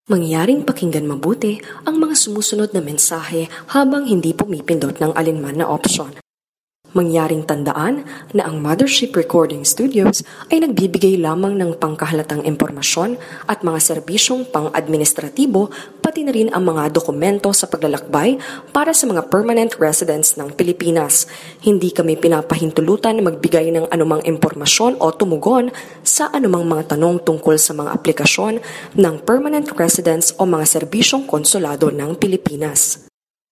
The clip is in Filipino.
Mangyaring pakinggan mabuti ang mga sumusunod na mensahe habang hindi pumipindot ng alinman na opsyon. Mangyaring tandaan na ang Mothership Recording Studios ay nagbibigay lamang ng pangkahalatang impormasyon at mga serbisyong pang-administratibo pati na rin ang mga dokumento sa paglalakbay para sa mga permanent residents ng Pilipinas. Hindi kami pinapahintulutan na magbigay ng anumang impormasyon o tumugon sa anumang mga tanong tungkol sa mga aplikasyon ng permanent residents o mga serbisyong konsulado ng Pilipinas.